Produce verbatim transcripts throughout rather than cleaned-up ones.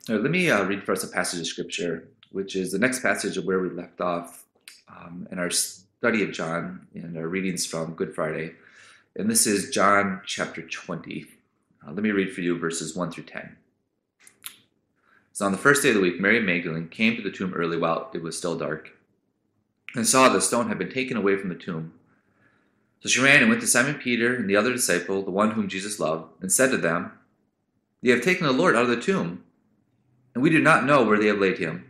All right, let me uh, read for us a passage of scripture, which is the next passage of where we left off um, in our study of John in our readings from Good Friday. And this is John chapter twenty. Uh, let me read for you verses one through ten. So on the first day of the week, Mary Magdalene came to the tomb early while it was still dark and saw the stone had been taken away from the tomb. So she ran and went to Simon Peter and the other disciple, the one whom Jesus loved, and said to them, "They have taken the Lord out of the tomb, and we do not know where they have laid him."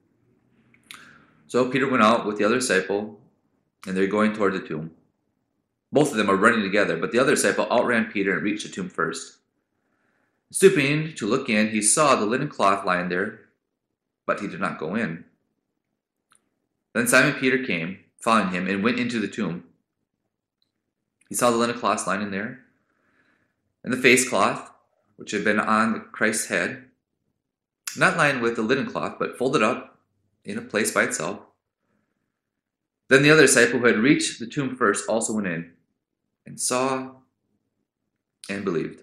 So Peter went out with the other disciple, and they're going toward the tomb. Both of them are running together, but the other disciple outran Peter and reached the tomb first. Stooping to look in, he saw the linen cloth lying there, but he did not go in. Then Simon Peter came, following him, and went into the tomb. He saw the linen cloth lying there, and the face cloth, which had been on Christ's head, not lying with the linen cloth, but folded up in a place by itself. Then the other disciple who had reached the tomb first also went in, and saw and believed.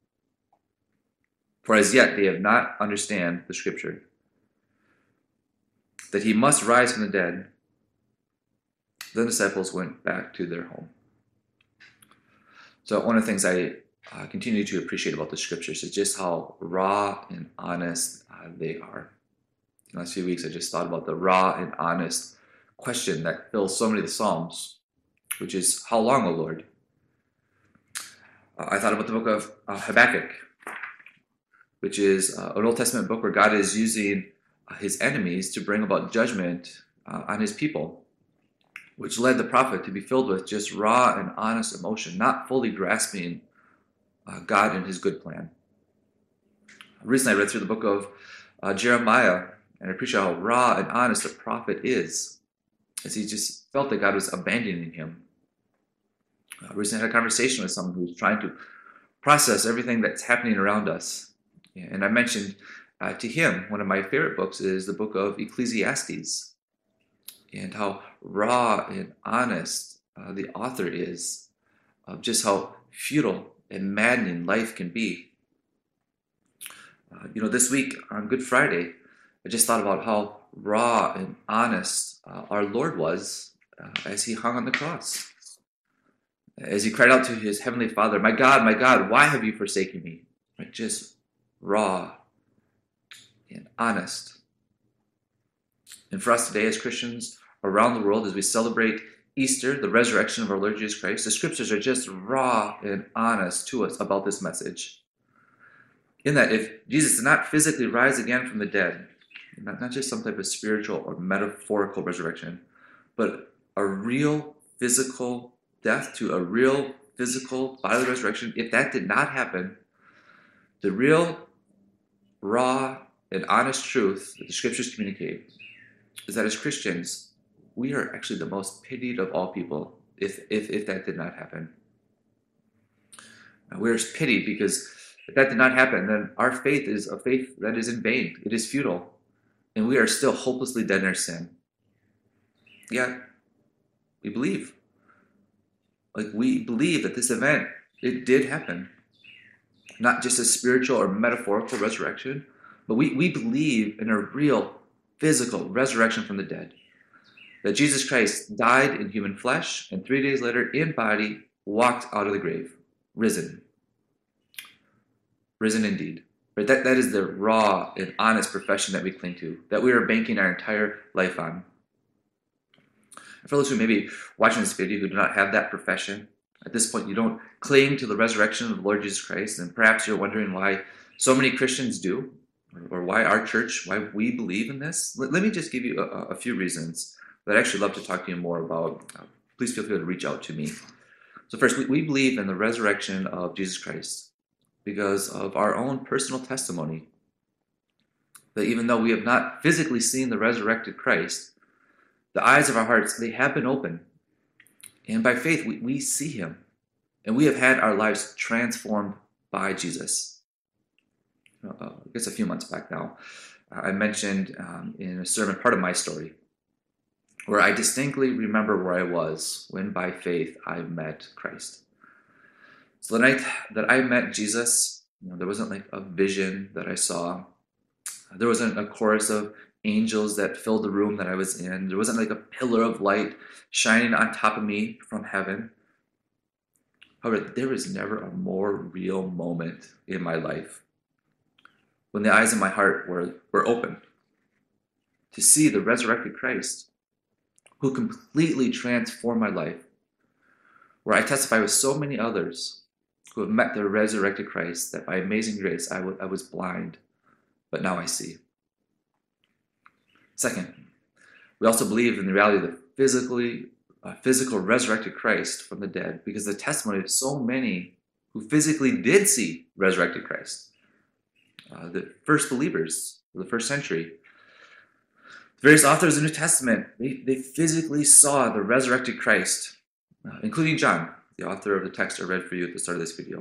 For as yet they have not understand the scripture, that he must rise from the dead. Then the disciples went back to their home. So one of the things I uh, continue to appreciate about the scriptures is just how raw and honest uh, they are. In the last few weeks, I just thought about the raw and honest question that fills so many of the Psalms, which is, how long, O Lord? Uh, I thought about the book of uh, Habakkuk, which is uh, an Old Testament book where God is using uh, his enemies to bring about judgment uh, on his people, which led the prophet to be filled with just raw and honest emotion, not fully grasping uh, God and his good plan. Recently, I read through the book of uh, Jeremiah, and I appreciate how raw and honest the prophet is, as he just felt that God was abandoning him. Uh, recently, I had a conversation with someone who was trying to process everything that's happening around us. And I mentioned uh, to him, one of my favorite books is the book of Ecclesiastes, and how raw and honest uh, the author is of just how futile and maddening life can be. Uh, you know, this week on Good Friday, I just thought about how raw and honest uh, our Lord was uh, as he hung on the cross. As he cried out to his heavenly Father, "My God, my God, why have you forsaken me?" Right? Just raw and honest. And for us today as Christians around the world, as we celebrate Easter, the resurrection of our Lord Jesus Christ, the scriptures are just raw and honest to us about this message. In that if Jesus did not physically rise again from the dead, not, not just some type of spiritual or metaphorical resurrection, but a real physical death to a real physical bodily resurrection, if that did not happen, the real raw and honest truth that the scriptures communicate is that as Christians, we are actually the most pitied of all people if if, if that did not happen. Uh, we are pitied because if that did not happen, then our faith is a faith that is in vain. It is futile. And we are still hopelessly dead in our sin. Yet, we believe. Like, we believe that this event, it did happen. Not just a spiritual or metaphorical resurrection, but we, we believe in a real physical resurrection from the dead. That Jesus Christ died in human flesh, and three days later, in body, walked out of the grave, risen. Risen indeed. Right? That, that is the raw and honest profession that we cling to, that we are banking our entire life on. And for those who may be watching this video who do not have that profession, at this point, you don't cling to the resurrection of the Lord Jesus Christ, and perhaps you're wondering why so many Christians do, or why our church, why we believe in this. Let, let me just give you a, a few reasons that I'd actually love to talk to you more about. Uh, please feel free to reach out to me. So first, we, we believe in the resurrection of Jesus Christ because of our own personal testimony, that even though we have not physically seen the resurrected Christ, the eyes of our hearts, they have been opened. And by faith, we, we see him. And we have had our lives transformed by Jesus. Uh, I guess a few months back now, I mentioned um, in a sermon part of my story where I distinctly remember where I was when by faith I met Christ. So the night that I met Jesus, you know, there wasn't like a vision that I saw. There wasn't a chorus of angels that filled the room that I was in. There wasn't like a pillar of light shining on top of me from heaven. However, there was never a more real moment in my life when the eyes of my heart were, were open to see the resurrected Christ who completely transformed my life, where I testify with so many others who have met the resurrected Christ that by amazing grace I, w- I was blind, but now I see. Second, we also believe in the reality of the physically, uh, physical resurrected Christ from the dead, because the testimony of so many who physically did see resurrected Christ, uh, the first believers of the first century, the various authors of the New Testament, they, they physically saw the resurrected Christ, uh, including John, the author of the text I read for you at the start of this video.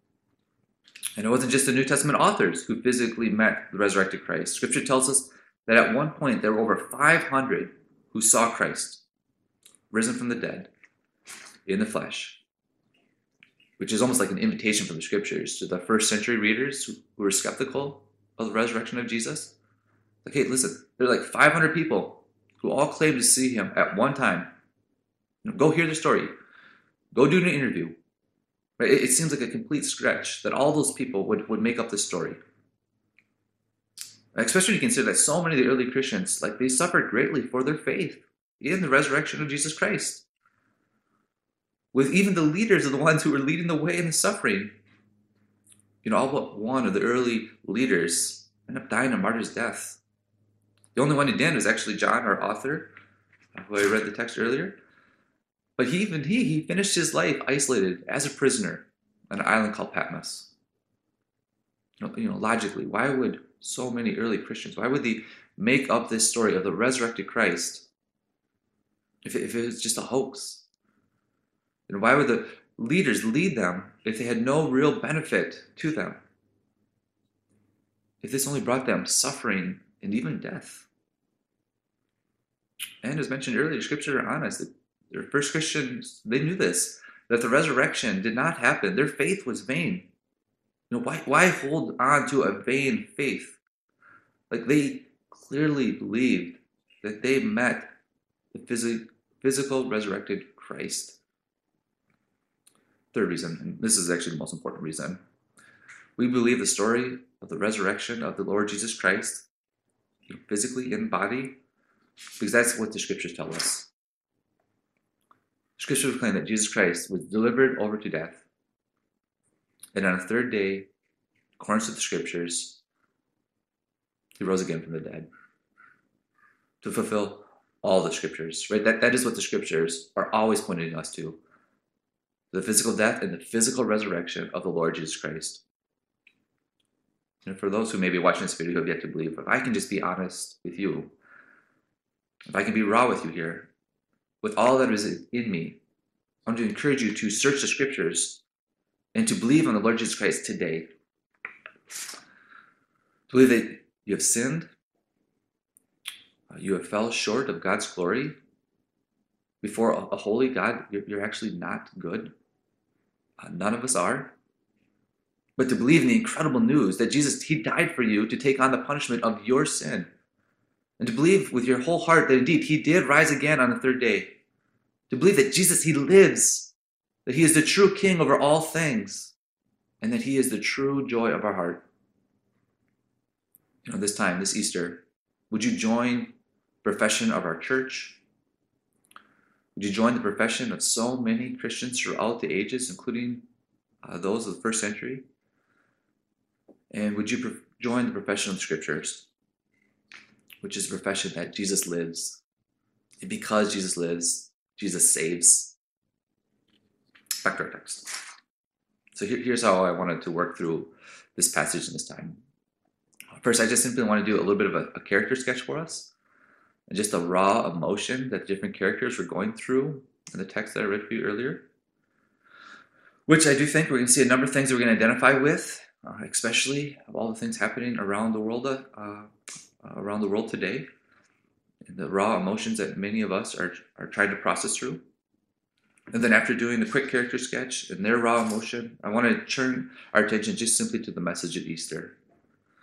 And it wasn't just the New Testament authors who physically met the resurrected Christ. Scripture tells us that at one point there were over five hundred who saw Christ risen from the dead in the flesh, which is almost like an invitation from the Scriptures to the first century readers who, who were skeptical of the resurrection of Jesus. Like, hey, listen, there are like five hundred people who all claim to see him at one time. You know, go hear the story. Go do an interview. Right? It, it seems like a complete stretch that all those people would, would make up this story. Especially when you consider that so many of the early Christians, like they suffered greatly for their faith in the resurrection of Jesus Christ. With even the leaders of the ones who were leading the way in the suffering. You know, all but one of the early leaders ended up dying a martyr's death. The only one who didn't was actually John, our author, who I read the text earlier. But he, even he, he finished his life isolated as a prisoner on an island called Patmos. You know, you know, logically, why would so many early Christians, why would they make up this story of the resurrected Christ if it, if it was just a hoax? And why would the leaders lead them if they had no real benefit to them? If this only brought them suffering and even death? And as mentioned earlier, Scripture are honest. The first Christians, they knew this, that the resurrection did not happen. Their faith was vain. You know, why, why hold on to a vain faith? Like they clearly believed that they met the phys- physical resurrected Christ. Third reason, and this is actually the most important reason, we believe the story of the resurrection of the Lord Jesus Christ, physically in body, because that's what the Scriptures tell us. Scriptures claim that Jesus Christ was delivered over to death, and on the third day, according to the Scriptures, he rose again from the dead to fulfill all the Scriptures. Right? That, that is what the Scriptures are always pointing us to. The physical death and the physical resurrection of the Lord Jesus Christ. And for those who may be watching this video who have yet to believe, if I can just be honest with you, if I can be raw with you here, with all that is in me, I want to encourage you to search the Scriptures and to believe on the Lord Jesus Christ today. To believe that you have sinned, you have fell short of God's glory. Before a holy God, you're actually not good. Uh, none of us are. But to believe in the incredible news that Jesus, he died for you to take on the punishment of your sin. And to believe with your whole heart that indeed he did rise again on the third day. To believe that Jesus, he lives. That he is the true King over all things. And that he is the true joy of our heart. You know, this time, this Easter, would you join the profession of our church? Would you join the profession of so many Christians throughout the ages, including uh, those of the first century? And would you pro- join the profession of the Scriptures, which is the profession that Jesus lives. And because Jesus lives, Jesus saves. Back to our text. So here, here's how I wanted to work through this passage in this time. First, I just simply want to do a little bit of a, a character sketch for us. And just a raw emotion that the different characters were going through in the text that I read for you earlier. Which I do think we're going to see a number of things that we're going to identify with, uh, especially of all the things happening around the world, uh, uh, around the world today, and the raw emotions that many of us are, are trying to process through. And then after doing the quick character sketch and their raw emotion, I want to turn our attention just simply to the message of Easter,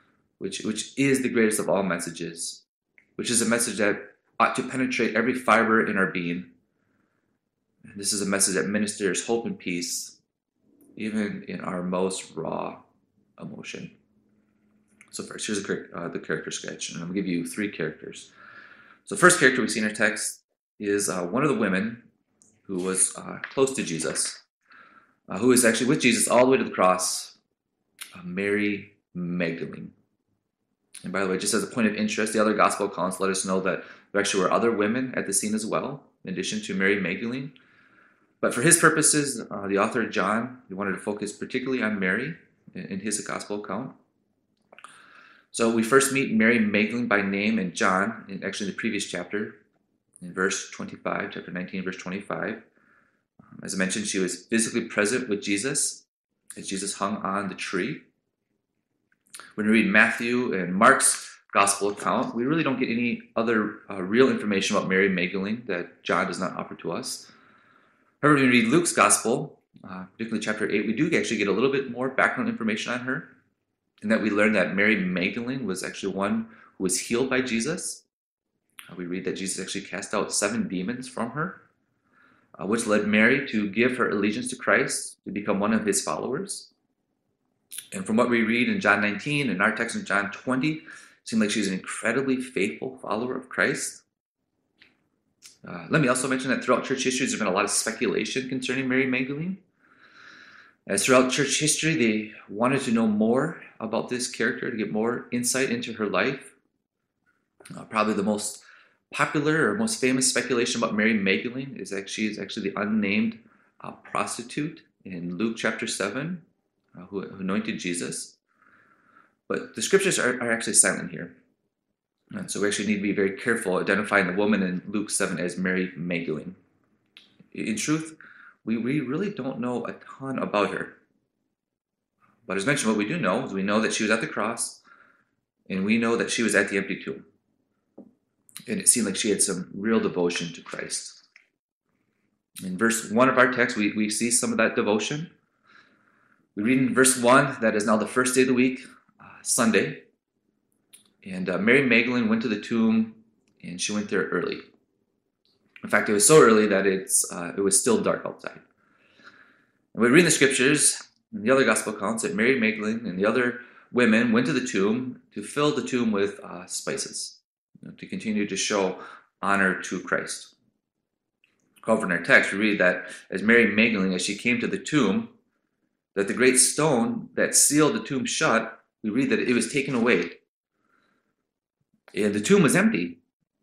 which, which is the greatest of all messages, which is a message that ought to penetrate every fiber in our being. And this is a message that ministers hope and peace, even in our most raw emotion. So first, here's a, uh, the character sketch, and I'm going to give you three characters. So the first character we see in our text is uh, one of the women who was uh, close to Jesus, uh, who is actually with Jesus all the way to the cross, uh, Mary Magdalene. And by the way, just as a point of interest, the other gospel accounts let us know that there actually were other women at the scene as well, in addition to Mary Magdalene. But for his purposes, uh, the author John, he wanted to focus particularly on Mary in, in his gospel account. So we first meet Mary Magdalene by name in John, in actually the previous chapter, in verse twenty-five, chapter nineteen, verse twenty-five. Um, as I mentioned, she was physically present with Jesus as Jesus hung on the tree. When we read Matthew and Mark's gospel account, we really don't get any other uh, real information about Mary Magdalene that John does not offer to us. However, when we read Luke's gospel, uh, particularly chapter eight, we do actually get a little bit more background information on her, in that we learn that Mary Magdalene was actually one who was healed by Jesus. Uh, we read that Jesus actually cast out seven demons from her, uh, which led Mary to give her allegiance to Christ, to become one of his followers. And from what we read in John nineteen and our text in John twenty, it seemed like she was an incredibly faithful follower of Christ. Uh, let me also mention that throughout church history, there's been a lot of speculation concerning Mary Magdalene. As throughout church history, they wanted to know more about this character, to get more insight into her life. Uh, probably the most popular or most famous speculation about Mary Magdalene is that she is actually the unnamed uh, prostitute in Luke chapter seven, uh, who, who anointed Jesus. But the scriptures are, are actually silent here. And so we actually need to be very careful identifying the woman in Luke seven as Mary Magdalene. In truth, we, we really don't know a ton about her. But as mentioned, what we do know is we know that she was at the cross, and we know that she was at the empty tomb. And it seemed like she had some real devotion to Christ. In verse one of our text, we, we see some of that devotion. We read in verse one that is now the first day of the week, uh, Sunday. And uh, Mary Magdalene went to the tomb, and she went there early. In fact, it was so early that it's uh, it was still dark outside. And we read in the scriptures, in the other gospel accounts, that Mary Magdalene and the other women went to the tomb to fill the tomb with uh, spices, you know, to continue to show honor to Christ. However, in our text, we read that as Mary Magdalene, as she came to the tomb, that the great stone that sealed the tomb shut, we read that it was taken away. And the tomb was empty.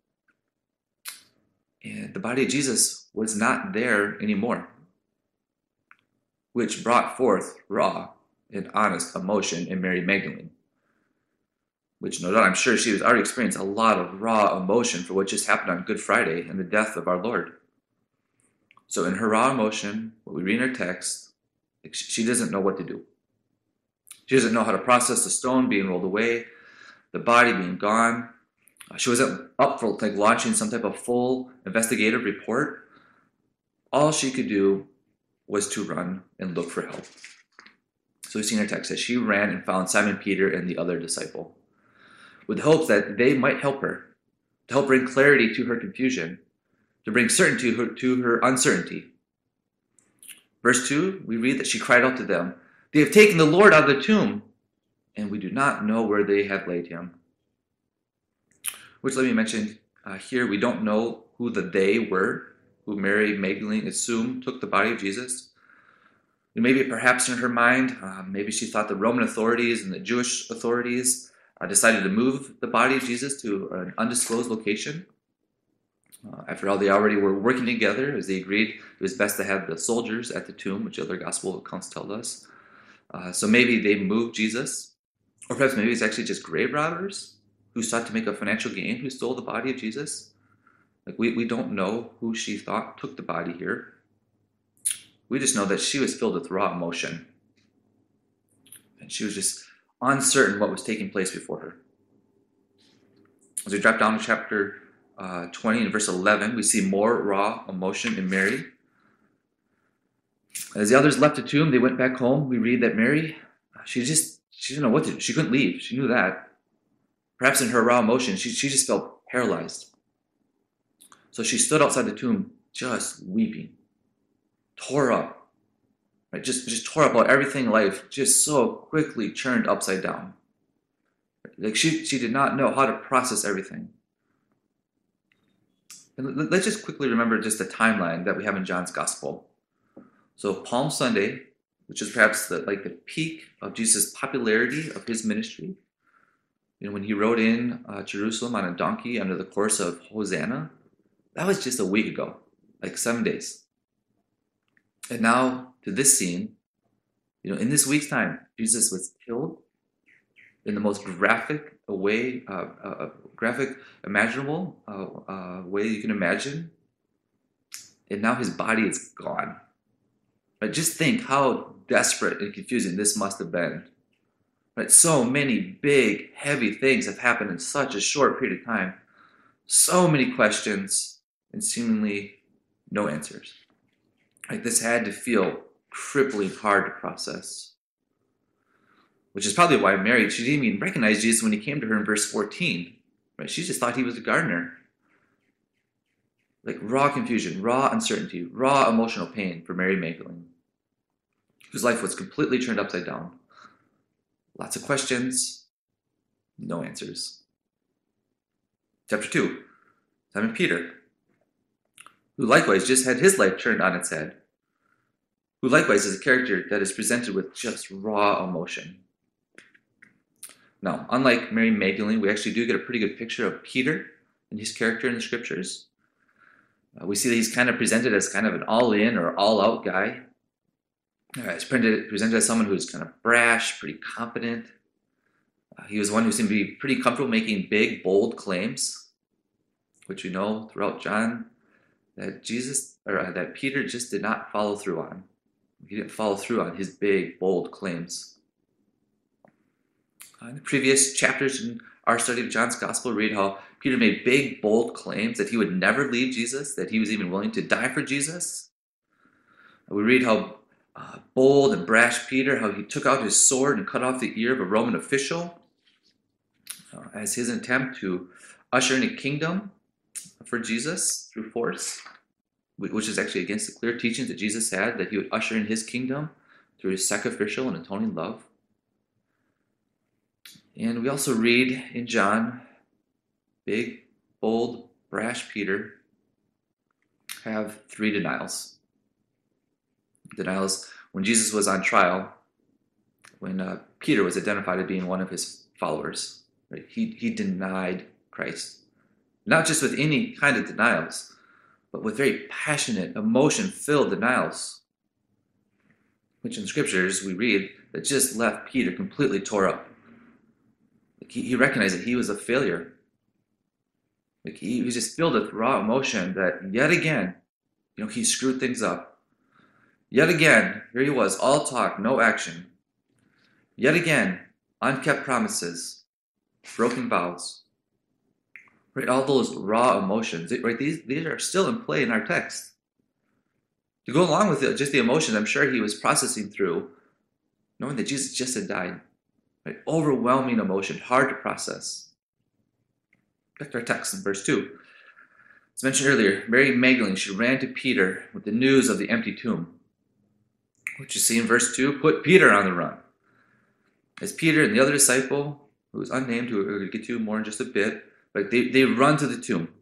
And the body of Jesus was not there anymore, which brought forth raw and honest emotion in Mary Magdalene, which no doubt I'm sure she was already experienced a lot of raw emotion for what just happened on Good Friday and the death of our Lord. So in her raw emotion, what we read in our text, she doesn't know what to do. She doesn't know how to process the stone being rolled away, the body being gone. She wasn't up for like launching some type of full investigative report. All she could do was to run and look for help. So we see in our text that she ran and found Simon Peter and the other disciple, with the hopes that they might help her, to help bring clarity to her confusion, to bring certainty to her, to her uncertainty. Verse two, we read that she cried out to them, "They have taken the Lord out of the tomb, and we do not know where they have laid him." Which, let me mention uh, here, we don't know who the they were, who Mary Magdalene assumed took the body of Jesus. Maybe perhaps in her mind, uh, maybe she thought the Roman authorities and the Jewish authorities uh, decided to move the body of Jesus to an undisclosed location. Uh, after all, they already were working together as they agreed it was best to have the soldiers at the tomb, which other gospel accounts tell us. Uh, so maybe they moved Jesus, or perhaps maybe it's actually just grave robbers who sought to make a financial gain, who stole the body of Jesus. Like we, we don't know who she thought took the body here. We just know that she was filled with raw emotion. And she was just uncertain what was taking place before her. As we drop down to chapter uh, twenty and verse eleven, we see more raw emotion in Mary. As the others left the tomb, they went back home. We read that Mary, she just, she didn't know what to do. She couldn't leave. She knew that. Perhaps in her raw emotion, she, she just felt paralyzed. So she stood outside the tomb just weeping, tore up, right? Just, just tore up about everything in life, just so quickly turned upside down. Like she, she did not know how to process everything. And let's just quickly remember just the timeline that we have in John's Gospel. So Palm Sunday, which is perhaps the, like the peak of Jesus' popularity of his ministry, you know, when he rode in uh, Jerusalem on a donkey under the chorus of Hosanna, that was just a week ago, like seven days. And now to this scene, you know, in this week's time, Jesus was killed in the most graphic way, uh, uh, graphic imaginable uh, uh, way you can imagine. And now his body is gone. Right? Just think how desperate and confusing this must have been. Right? So many big, heavy things have happened in such a short period of time. So many questions and seemingly no answers. Right? This had to feel crippling hard to process. Which is probably why Mary, she didn't even recognize Jesus when he came to her in verse fourteen. Right? She just thought he was a gardener. Like raw confusion, raw uncertainty, raw emotional pain for Mary Magdalene, whose life was completely turned upside down. Lots of questions, no answers. Chapter two, Simon Peter, who likewise just had his life turned on its head, who likewise is a character that is presented with just raw emotion. Now, unlike Mary Magdalene, we actually do get a pretty good picture of Peter and his character in the scriptures. Uh, we see that he's kind of presented as kind of an all-in or all-out guy. Uh, he's presented, presented as someone who's kind of brash, pretty confident. Uh, he was one who seemed to be pretty comfortable making big, bold claims, which we know throughout John that Jesus or uh, that Peter just did not follow through on. He didn't follow through on his big, bold claims. Uh, in the previous chapters in our study of John's Gospel, read how Peter made big, bold claims that he would never leave Jesus, that he was even willing to die for Jesus. Uh, we read how uh, bold and brash Peter, how he took out his sword and cut off the ear of a Roman official uh, as his attempt to usher in a kingdom for Jesus through force, which is actually against the clear teachings that Jesus had, that he would usher in his kingdom through his sacrificial and atoning love. And we also read in John, big, bold, brash Peter have three denials. Denials when Jesus was on trial, when uh, Peter was identified as being one of his followers. Right? He, he denied Christ. Not just with any kind of denials, but with very passionate, emotion-filled denials, which in scriptures we read that just left Peter completely tore up. Like he, he recognized that he was a failure. Like he, he was just filled with raw emotion that yet again, you know, he screwed things up. Yet again, here he was, all talk, no action. Yet again, unkept promises, broken vows. Right, all those raw emotions, right? These these are still in play in our text. To go along with it, just the emotions I'm sure he was processing through, knowing that Jesus just had died. Right? Overwhelming emotion, hard to process. Back to our text in verse two. As mentioned earlier, Mary Magdalene, she ran to Peter with the news of the empty tomb. What you see in verse two, put Peter on the run. As Peter and the other disciple, who is unnamed, who we're going to get to more in just a bit, but they, they run to the tomb.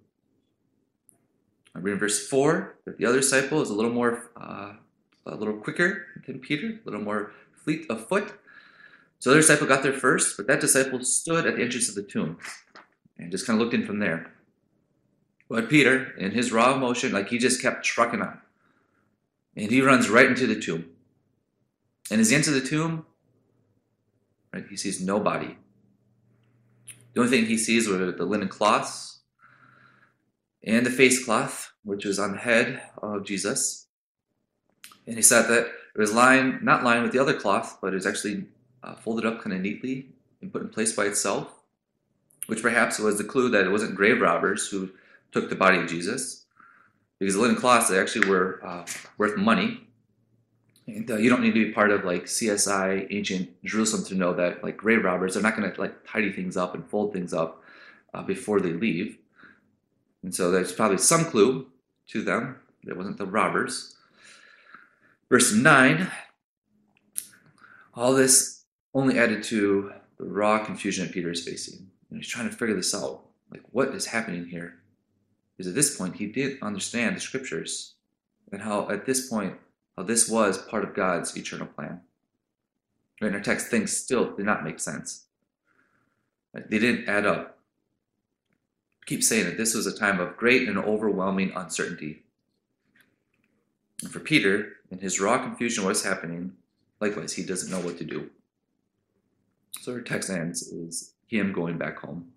I read in verse four that the other disciple is a little more, uh, a little quicker than Peter, a little more fleet of foot. So the other disciple got there first, but that disciple stood at the entrance of the tomb and just kind of looked in from there. But Peter, in his raw emotion, like he just kept trucking on. And he runs right into the tomb. And as he enters the tomb, right, he sees no body. The only thing he sees were the linen cloths and the face cloth, which was on the head of Jesus. And he said that it was lying, not lying with the other cloth, but it was actually uh, folded up kind of neatly and put in place by itself, which perhaps was the clue that it wasn't grave robbers who took the body of Jesus, because the linen cloths, they actually were uh, worth money. And, uh, you don't need to be part of like C S I ancient Jerusalem to know that like grave robbers are not going to like tidy things up and fold things up uh, before they leave. And so there's probably some clue to them. It wasn't the robbers. Verse nine, all this only added to the raw confusion that Peter is facing. And he's trying to figure this out. Like, what is happening here? Because at this point, he did understand the scriptures and how at this point, how this was part of God's eternal plan. Right? In our text, things still did not make sense. Right? They didn't add up. I keep saying that this was a time of great and overwhelming uncertainty. And for Peter, in his raw confusion, what's happening, likewise, he doesn't know what to do. So our text ends is him going back home.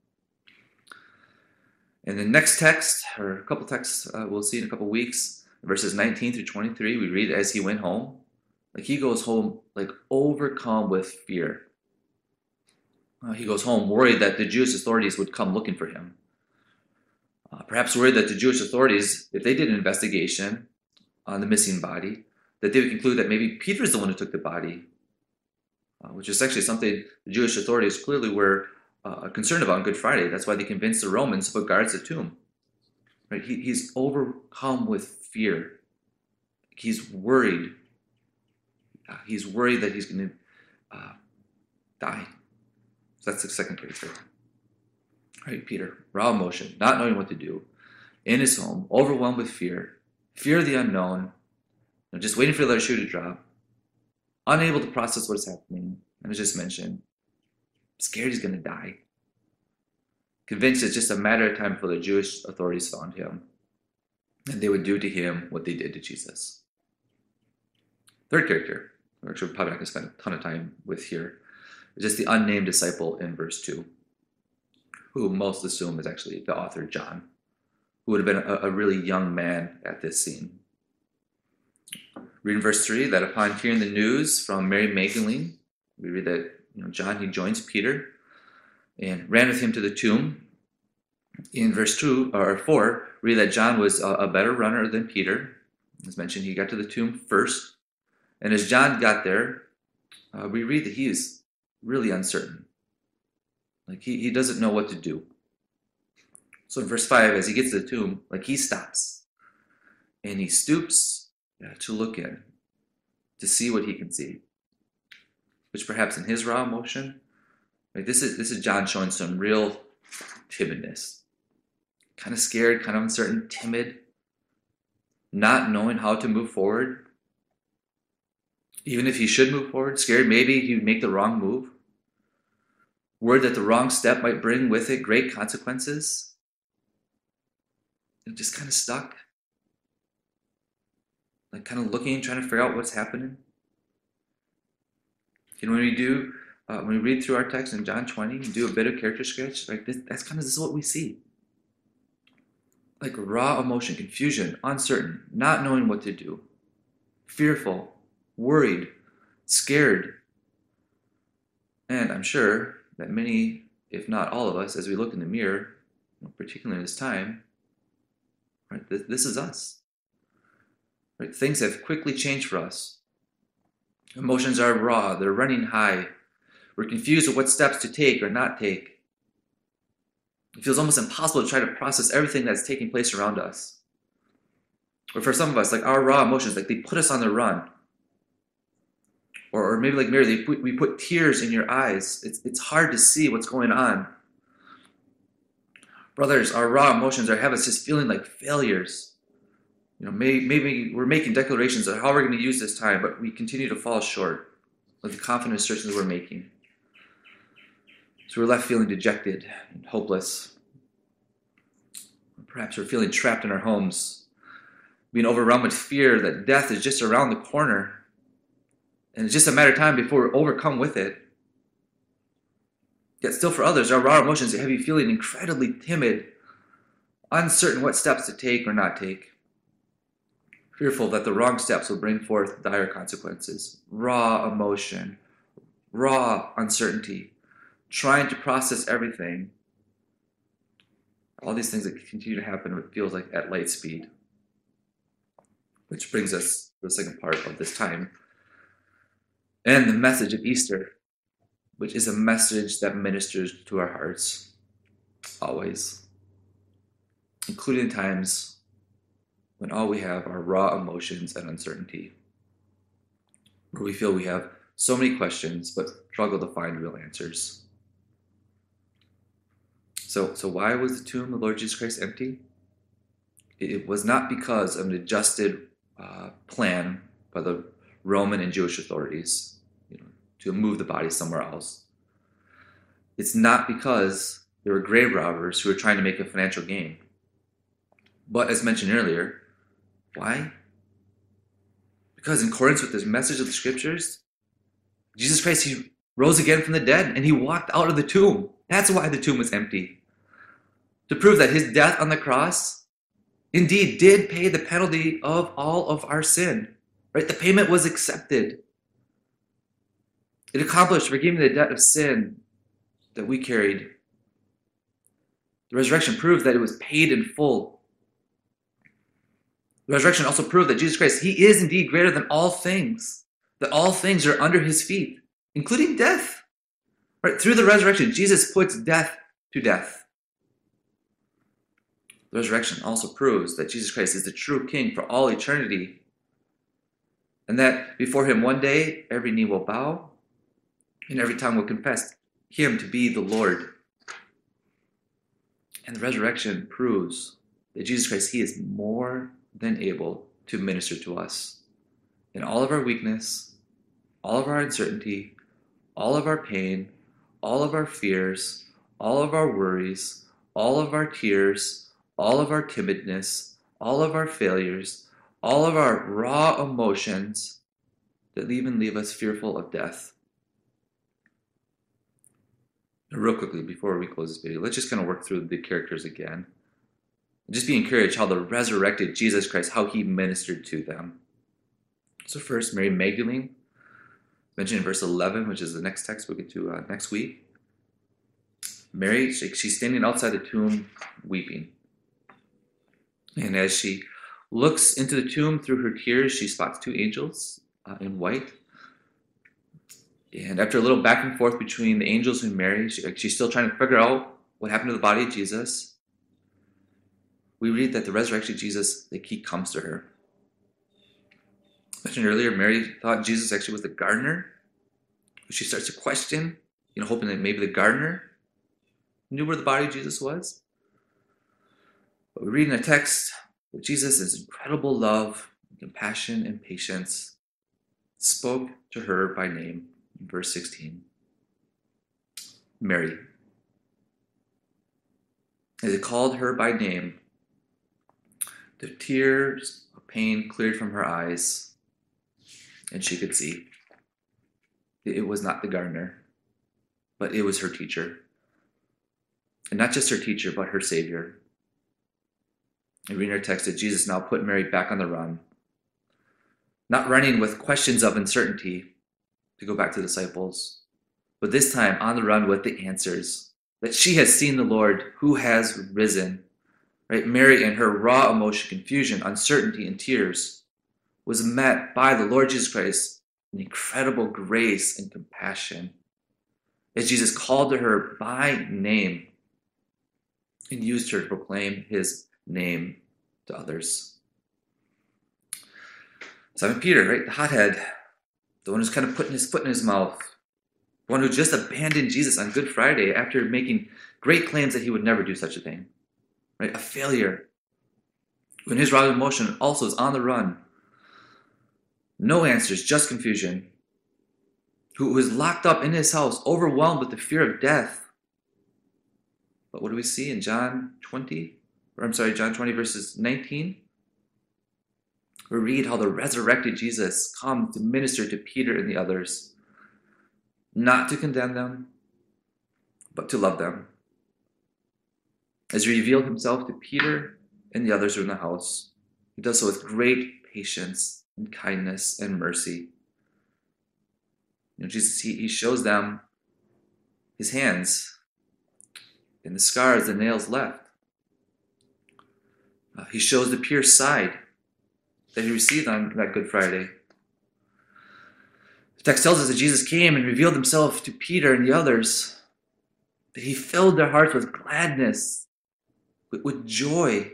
In the next text, or a couple texts uh, we'll see in a couple weeks, verses nineteen through twenty-three, we read as he went home, like he goes home like overcome with fear. Uh, he goes home worried that the Jewish authorities would come looking for him. Uh, perhaps worried that the Jewish authorities, if they did an investigation on the missing body, that they would conclude that maybe Peter's the one who took the body, uh, which is actually something the Jewish authorities clearly were uh, concerned about on Good Friday. That's why they convinced the Romans to put guards at the tomb. Right? He, he's overcome with fear. He's worried. Uh, he's worried that he's going to uh, die. So that's the second character. Right, Peter, raw emotion, not knowing what to do, in his home, overwhelmed with fear, fear of the unknown, you know, just waiting for the other shoe to drop, unable to process what's happening, and as just mentioned, scared he's going to die, convinced it's just a matter of time before the Jewish authorities found him, and they would do to him what they did to Jesus. Third character, which we're probably not going to spend a ton of time with here, is just the unnamed disciple in verse two, who most assume is actually the author John, who would have been a, a really young man at this scene. Read in verse three that upon hearing the news from Mary Magdalene, we read that you know John, he joins Peter and ran with him to the tomb. In verse two or four, we read that John was a, a better runner than Peter. As mentioned, he got to the tomb first. And as John got there, uh, we read that he is really uncertain. Like he, he doesn't know what to do. So in verse five, as he gets to the tomb, like he stops and he stoops yeah, to look in, to see what he can see. Which perhaps in his raw emotion, like this is this is John showing some real timidness. Kind of scared, kind of uncertain, timid, not knowing how to move forward. Even if he should move forward, scared maybe he would make the wrong move. Worried that the wrong step might bring with it great consequences. And just kind of stuck. Like kind of looking, trying to figure out what's happening. And when we do, uh, when we read through our text in John twenty and do a bit of character sketch, like this, that's kind of this is what we see. Like raw emotion, confusion, uncertain, not knowing what to do, fearful, worried, scared. And I'm sure that many, if not all of us, as we look in the mirror, particularly in this time, right, this, this is us. Right, things have quickly changed for us. Emotions are raw, they're running high. We're confused with what steps to take or not take. It feels almost impossible to try to process everything that's taking place around us. Or for some of us, like our raw emotions, like they put us on the run. Or, or maybe like Mary, they put, we put tears in your eyes. It's, it's hard to see what's going on. Brothers, our raw emotions are have us just feeling like failures. You know, maybe, maybe we're making declarations of how we're going to use this time, but we continue to fall short of the confident assertions we're making. So we're left feeling dejected and hopeless. Perhaps we're feeling trapped in our homes, being overwhelmed with fear that death is just around the corner. And it's just a matter of time before we're overcome with it. Yet still for others, our raw emotions have you feeling incredibly timid, uncertain what steps to take or not take. Fearful that the wrong steps will bring forth dire consequences. Raw emotion, raw uncertainty, trying to process everything. All these things that continue to happen, it feels like at light speed. Which brings us for the second part of this time, and the message of Easter, which is a message that ministers to our hearts always, including times when all we have are raw emotions and uncertainty, where we feel we have so many questions but struggle to find real answers. So, so why was the tomb of the Lord Jesus Christ empty? It was not because of an adjusted uh, plan by the Roman and Jewish authorities, you know, to move the body somewhere else. It's not because there were grave robbers who were trying to make a financial gain. But as mentioned earlier, why? Because in accordance with this message of the scriptures, Jesus Christ, he rose again from the dead and he walked out of the tomb. That's why the tomb was empty. To prove that his death on the cross indeed did pay the penalty of all of our sin. Right? The payment was accepted. It accomplished forgiving the debt of sin that we carried. The resurrection proved that it was paid in full. The resurrection also proved that Jesus Christ, he is indeed greater than all things, that all things are under his feet, including death. Right? Through the resurrection, Jesus puts death to death. The resurrection also proves that Jesus Christ is the true King for all eternity, and that before him one day every knee will bow and every tongue will confess him to be the Lord. And the resurrection proves that Jesus Christ, he is more than able to minister to us in all of our weakness, all of our uncertainty, all of our pain, all of our fears, all of our worries, all of our tears, all of our timidness, all of our failures, all of our raw emotions that even leave us fearful of death. Now, real quickly, before we close this video, let's just kind of work through the characters again. And just be encouraged how the resurrected Jesus Christ, how he ministered to them. So first, Mary Magdalene, mentioned in verse eleven, which is the next text we'll get to uh, next week. Mary, she, she's standing outside the tomb weeping. And as she looks into the tomb through her tears, she spots two angels uh, in white. And after a little back and forth between the angels and Mary, she, she's still trying to figure out what happened to the body of Jesus. We read that the resurrection of Jesus, like, he comes to her. I mentioned earlier, Mary thought Jesus actually was the gardener. She starts to question, you know, hoping that maybe the gardener knew where the body of Jesus was. But we read in the text that Jesus' incredible love, compassion, and patience spoke to her by name in verse sixteen. Mary. As he called her by name, the tears of pain cleared from her eyes, and she could see. It was not the gardener, but it was her teacher. And not just her teacher, but her Savior. We read in our text that Jesus now put Mary back on the run, not running with questions of uncertainty to go back to the disciples, but this time on the run with the answers, that she has seen the Lord who has risen. Right? Mary, in her raw emotion, confusion, uncertainty, and tears, was met by the Lord Jesus Christ in incredible grace and compassion, as Jesus called to her by name and used her to proclaim his name to others. Simon Peter, right, the hothead, the one who's kind of putting his foot in his mouth, the one who just abandoned Jesus on Good Friday after making great claims that he would never do such a thing, right? A failure. When his raw emotion also is on the run, no answers, just confusion. Who was locked up in his house, overwhelmed with the fear of death. But what do we see in John twenty? Or I'm sorry, John twenty, verses nineteen? We read how the resurrected Jesus comes to minister to Peter and the others, not to condemn them, but to love them. As he revealed himself to Peter and the others who were in the house, he does so with great patience and kindness and mercy. You know, Jesus, he, he shows them his hands and the scars the nails left. Uh, he shows the pierced side that he received on that Good Friday. The text tells us that Jesus came and revealed himself to Peter and the others, that he filled their hearts with gladness, with, with joy.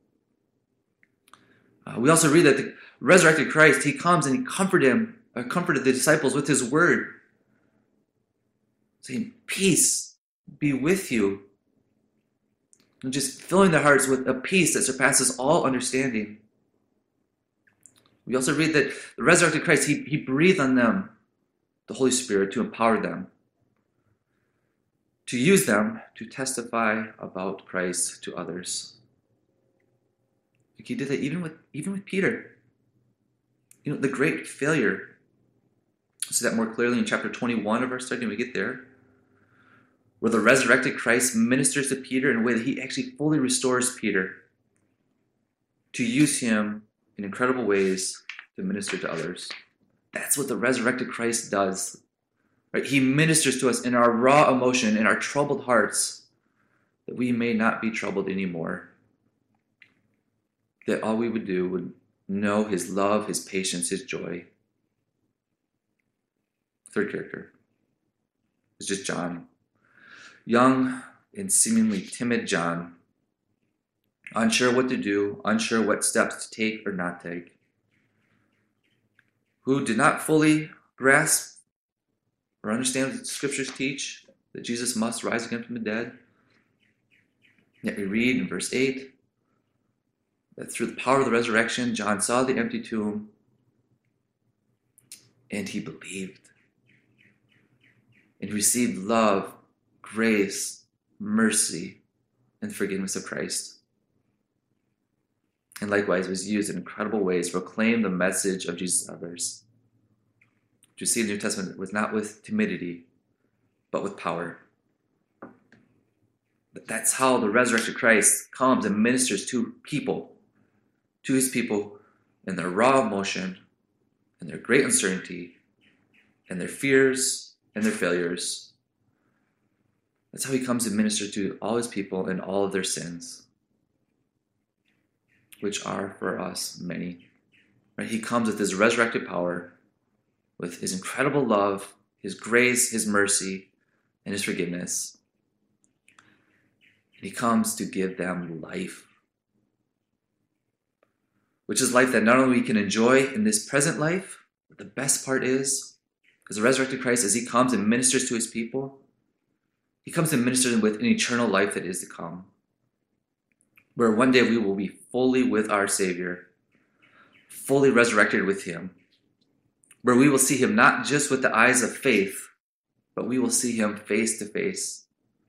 Uh, we also read that the resurrected Christ, he comes and he comforted him, uh, comforted the disciples with his word, saying, "Peace be with you." And just filling their hearts with a peace that surpasses all understanding. We also read that the resurrected Christ, he, he breathed on them the Holy Spirit to empower them, to use them to testify about Christ to others. Like he did that even with even with Peter. You know, the great failure. We see that more clearly in chapter twenty-one of our study when we get there, where the resurrected Christ ministers to Peter in a way that he actually fully restores Peter to use him in incredible ways to minister to others. That's what the resurrected Christ does. Right? He ministers to us in our raw emotion, in our troubled hearts, that we may not be troubled anymore. That all we would do would know his love, his patience, his joy. Third character is just John. Young and seemingly timid John, unsure what to do, unsure what steps to take or not take, who did not fully grasp or understand what the scriptures teach, that Jesus must rise again from the dead. Yet we read in verse eight that through the power of the resurrection, John saw the empty tomb and he believed. And he received love, grace, mercy, and forgiveness of Christ. And likewise was used in incredible ways to proclaim the message of Jesus to others. Which you see in the New Testament was not with timidity, but with power. But that's how the resurrected Christ comes and ministers to people, to his people in their raw emotion, and their great uncertainty, and their fears, and their failures. That's how he comes and ministers to all his people in all of their sins, which are for us many. Right? He comes with his resurrected power, with his incredible love, his grace, his mercy, and his forgiveness. And he comes to give them life, which is life that not only we can enjoy in this present life, but the best part is, because the resurrected Christ, as he comes and ministers to his people, he comes and ministers with an eternal life that is to come, where one day we will be fully with our Savior, fully resurrected with him, where we will see him not just with the eyes of faith, but we will see him face to face.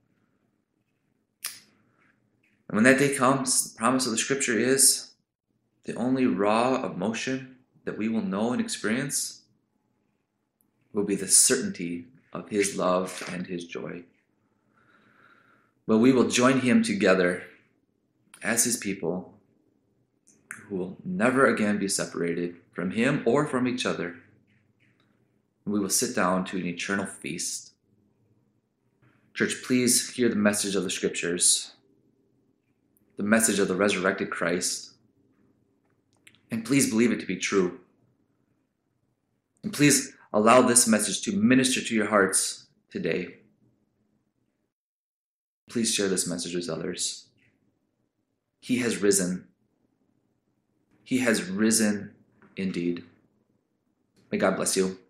And when that day comes, the promise of the scripture is the only raw emotion that we will know and experience will be the certainty of his love and his joy. But we will join him together as his people who will never again be separated from him or from each other. And we will sit down to an eternal feast. Church, please hear the message of the scriptures, the message of the resurrected Christ, and please believe it to be true. And please allow this message to minister to your hearts today. Please share this message with others. He has risen. He has risen indeed. May God bless you.